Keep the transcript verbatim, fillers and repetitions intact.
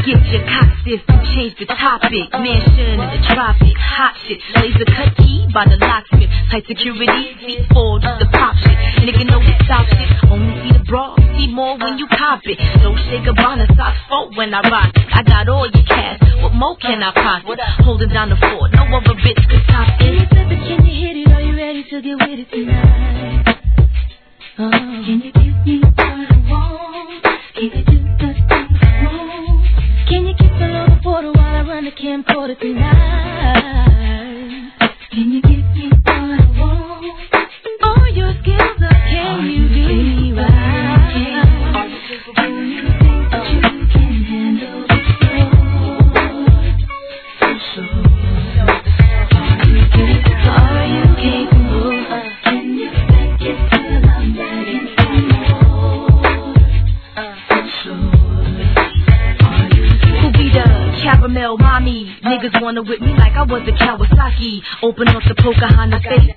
Get your cock stiff, change the topic. Mansion in the tropics, hot shit. Laser cut key by the locksmith. Tight security, feet four, just the pop shit. Nigga know we stop shit. Only see the bra, see more when you cop it. Don't shake a bonnet, socks fold when I rock it. I got all your cash, what more can I pocket? Holding down the fort, no other bitch could top it. Can you flip it, can you hit it, are you ready to get with it tonight? Oh. Can you give me what I want? Can you do the things I want? Can you kiss below the border while I run the camcorder tonight? Can you give me what I want? All your skills are, can you do me right? Do you think that you can handle the floor? Are you capable? Can you take it till I'm begging for more? Who be the caramel mommy? Niggas wanna whip me like I was a Kawasaki. Open up the Pocahontas face.